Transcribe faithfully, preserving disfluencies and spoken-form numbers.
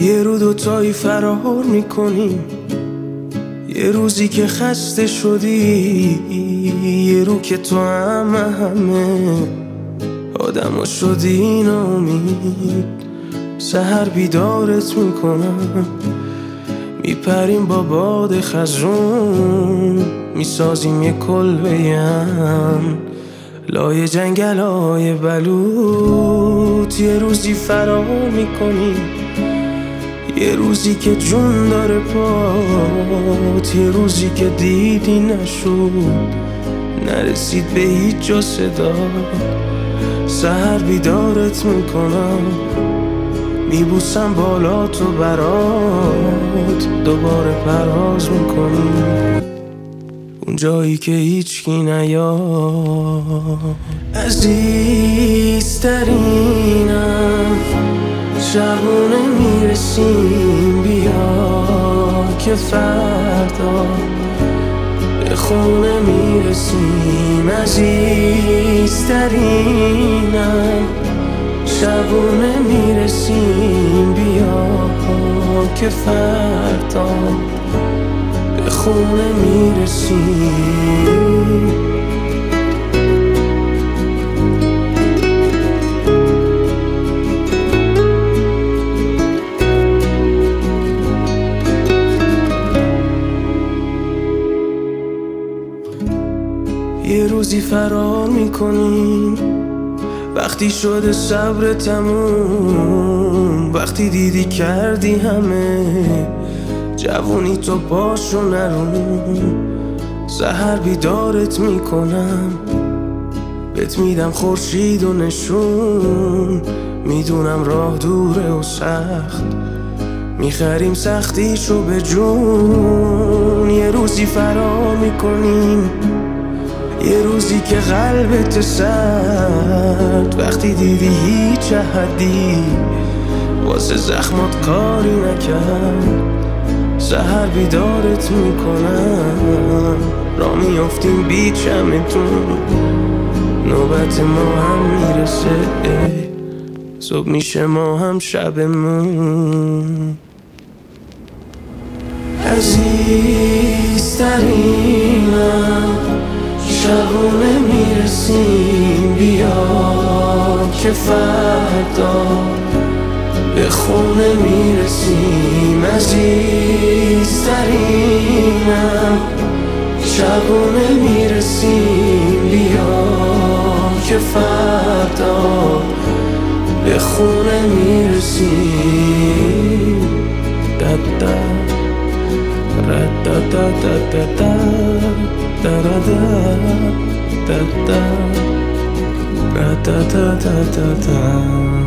یه رو دوتایی فرار میکنیم، یه روزی که خسته شدی، یه رو که تو همه همه آدم شدی ناامید. سحر بیدارت میکنم، میپریم با باد خزرون، میسازیم یه کلبه هم لای جنگل های بلوط. یه روزی فرار میکنیم، یه روزی که جون داره پات، یه روزی که دیدی نشد، نرسید به هیچ جا صدا. سحر بیدارت میکنم، میبوسم بالا تو برات، دوباره پرواز میکنیم اون جایی که هیچکی نیاد. عزیزترینم شبونه میرسیم، بیا که فردا به خونه میرسیم. عزیزترینم شبونه میرسیم، بیا که فردا به خونه میرسیم. یه روزی فرار میکنیم، وقتی شده صبر تموم، وقتی دیدی کردی همه جوونی تو پاشو نرون. سحر بیدارت میکنم، بهت میدم خورشید و نشون، میدونم راه دوره و سخت، میخریم سختیشو به جون. یه روزی فرار میکنیم، یه روزی که قلبت سرد، وقتی دیدی هیچ احدی واسه زخمات کاری نکرد. سحر بیدارت میکنم، را میافتیم بی چمتون، نوبت ما هم میرسه، صبح میشه ما هم شبمون. عزیزترینم شبونه میرسیم، بیا که فردا به خونه میرسیم. عزیزترینم شبونه میرسیم، بیا که فردا به خونه میرسیم. دادا ردا دا دا دا دا da da da da da da da da da da